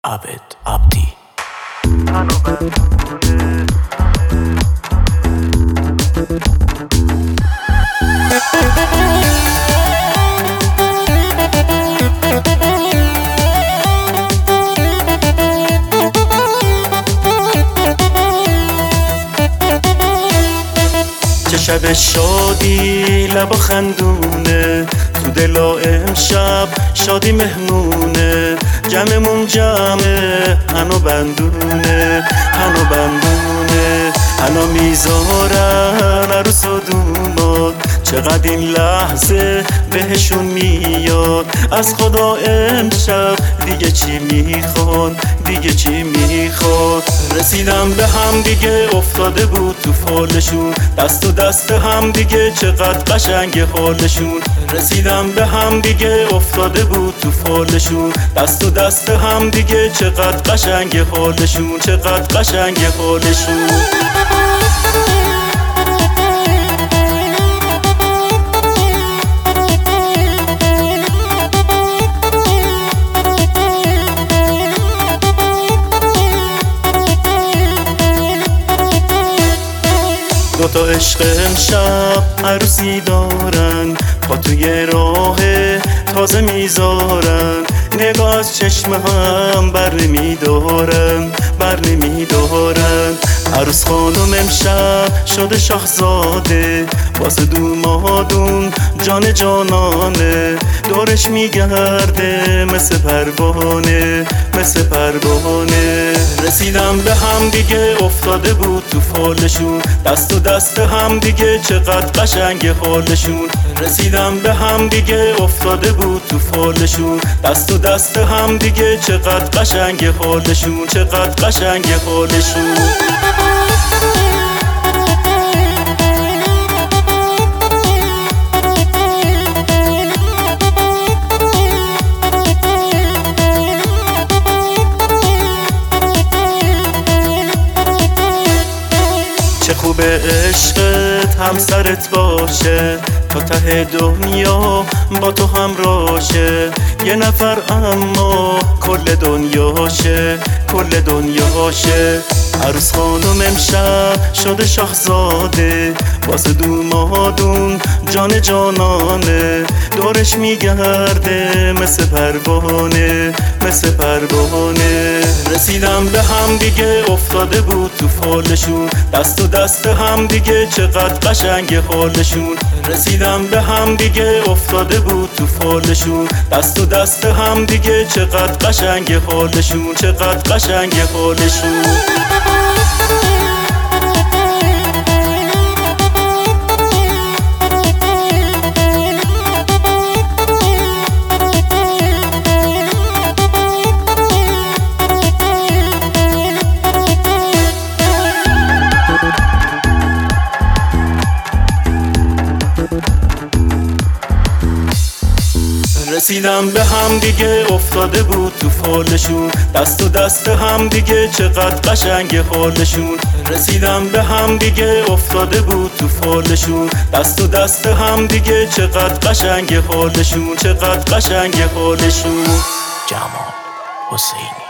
عابد عبدی. چه شب شادی لبا خندونه، تو دلا امشب شادی مهمونه. جمعمون جمعه هنو بندونه، هنو بندونه. هنو میذارن عروس و دوماد، چقدر این لحظه بهشون میاد. از خدا امشب دیگه چی میخوان، دیگه چی میخواد. رسیدم به هم دیگه افتاده بود تو فالشون، دست و دست هم دیگه چقدر قشنگ حالشون. رسیدم به هم دیگه افتاده بود تو فالشون، دست و دست هم دیگه چقدر قشنگ حالشون، چقدر قشنگ حالشون. دوتا عشق امشب عروسی دارن، پا توی راه تازه میذارن. نگاه از چشم هم بر نمیدارن، بر نمیدارن. عروس خانم امشب شده شاهزاده، واسه دومادون جان جانانه. دورش میگرده مثل پروانه، مثل پروانه. رسیدم به هم دیگه افتاده بود تو فالشون، دست و دست هم دیگه چقدر قشنگ حالشون. رسیدم به هم دیگه افتاده بود تو فالشون، دست و دست هم دیگه چقدر قشنگ حالشون، چقدر قشنگ حالشون. چه خوبه عشقت همسرت باشه، تا ته دنیا با تو همراشه. یه نفر اما کل دنیاشه، کل دنیاشه. عروس خانم امشب شده شاهزاده، واسه دومادون جان جانانه. دورش میگرده مثل پروانه، مثل پروانه. رسیدم به هم دیگه افتاده بود تو فالشون، دست و دست هم دیگه چقدر قشنگ حالشون. رسیدم به هم دیگه افتاده بود تو فالشون، دست و دست هم دیگه چقدر قشنگ حالشون، چقدر قشنگ حالشون. رسیدم به هم دیگه افتاده بود تو فالشون، دست و دست هم دیگه چقدر قشنگ حالشون. رسیدم به هم دیگه افتاده بود تو فالشون، دست و دست هم دیگه چقدر قشنگ حالشون، چقدر قشنگ حالشون. جمال حسینی.